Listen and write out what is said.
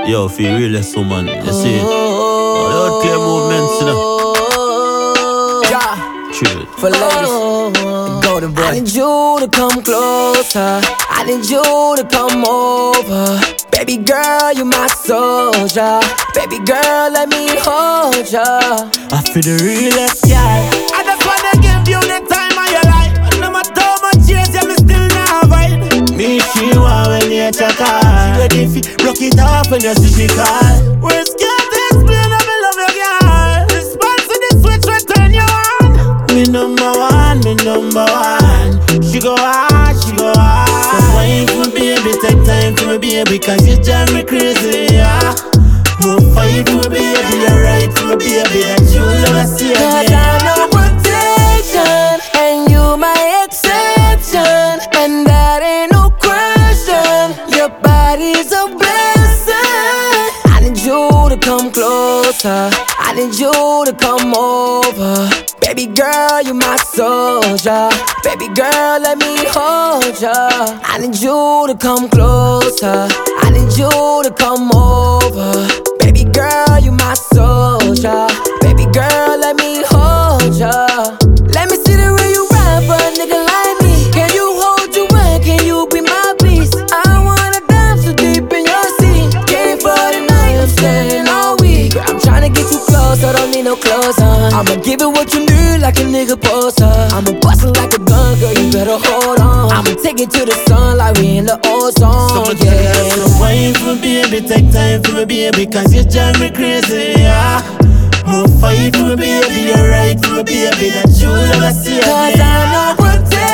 Yo, feel realest woman, you see it? All the out clear movements, you know. Yeah. True. For ladies, the golden boy. I need you to come closer. I need you to come over. Baby girl, you my soldier. Baby girl, let me hold ya. I feel the realest guy. I just wanna give you the time of your life. No matter how much years, yeah, me still not avoid. Me, she want when you check her. She ready fi rock it off when you see she call. We're scared to explain how me love you, girl. Response to the switch, return you on. Me number one, me number one. She go hard, she go hard. So wine for me, baby, take time for me, baby, cause you drive me crazy, yeah. Move fight for me, baby, you're right for me, baby, that you never see Cause again. I'm no protection, and you my exception, and that ain't no question. Your body's a blessing. I need you to come closer. I need you to come over. Baby girl, you my soldier. Baby girl, let me hold ya. I need you to come closer. I need you to come over. Baby girl, you my soldier. Baby girl, let me hold ya. Let me see the way you ride for a nigga like me. Can you hold your hand? Can you be my peace? I wanna dive so deep in your sea. Came for the night, I'm staying all week. Girl, I'm tryna get you close, I don't need no clothes on. I'ma give it what you need like a nigga poster. I'ma bust it like a gun, girl, you better hold on. I'ma take it to the sun like we in the old song, yeah. So wine for me, baby, take time for me, baby, cause you drive me crazy, yeah. Move fight for me, baby, you're right for me, baby, that you never see Cause again. I'm no protection.